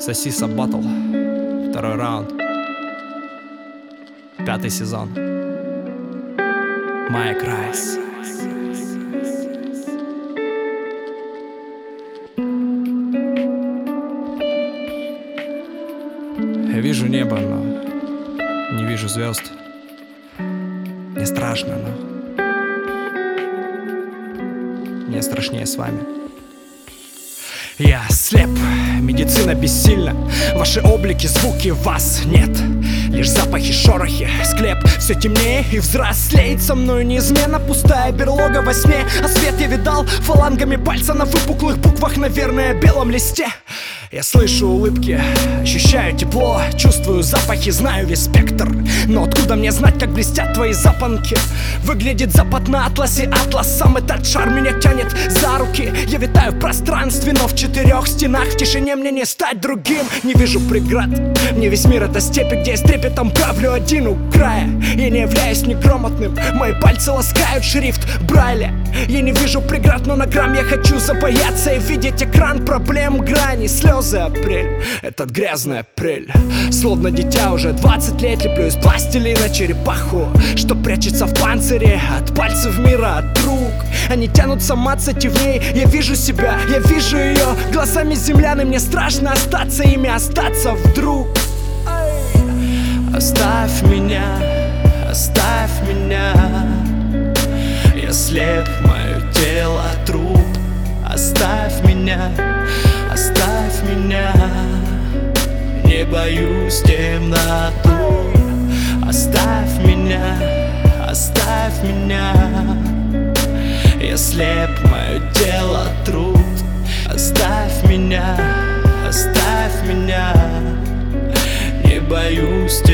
Сосиса Баттл, второй раунд, 5-й сезон. Майк Райс. Я вижу небо, но не вижу звезд. Мне страшно, но мне страшнее с вами. Я слеп, медицина бессильна. Ваши облики, звуки, вас нет. Лишь запахи, шорохи, склеп. Все темнее и взрослеет со мною неизменно пустая берлога во сне. А свет я видал фалангами пальца на выпуклых буквах, наверное, белом листе. Я слышу улыбки, ощущаю тепло, чувствую запахи, знаю весь спектр. Но откуда мне знать, как блестят твои запонки? Выглядит запад на атласе, атлас, сам этот шар меня тянет за руки. Я витаю в пространстве, но в 4 стенах, в тишине мне не стать другим. Не вижу преград, мне весь мир это степи, где я с трепетом правлю один у края. Я не являюсь неграмотным, мои пальцы ласкают шрифт Брайля. Я не вижу преград, но на грамм я хочу забояться и видеть экран проблем, грани, слез. Апрель, этот грязный апрель. Словно дитя уже 20 лет леплю из пластилина черепаху, что прячется в панцире от пальцев мира, от рук. Они тянутся мацать и в ней я вижу себя, я вижу ее глазами земляны. Мне страшно остаться ими, остаться вдруг. Оставь меня, оставь меня. Я слеп, мое тело труп. Оставь меня, оставь меня. Не боюсь темноту. Оставь меня, оставь меня. Я слеп, мое тело труд. Оставь меня, оставь меня. Не боюсь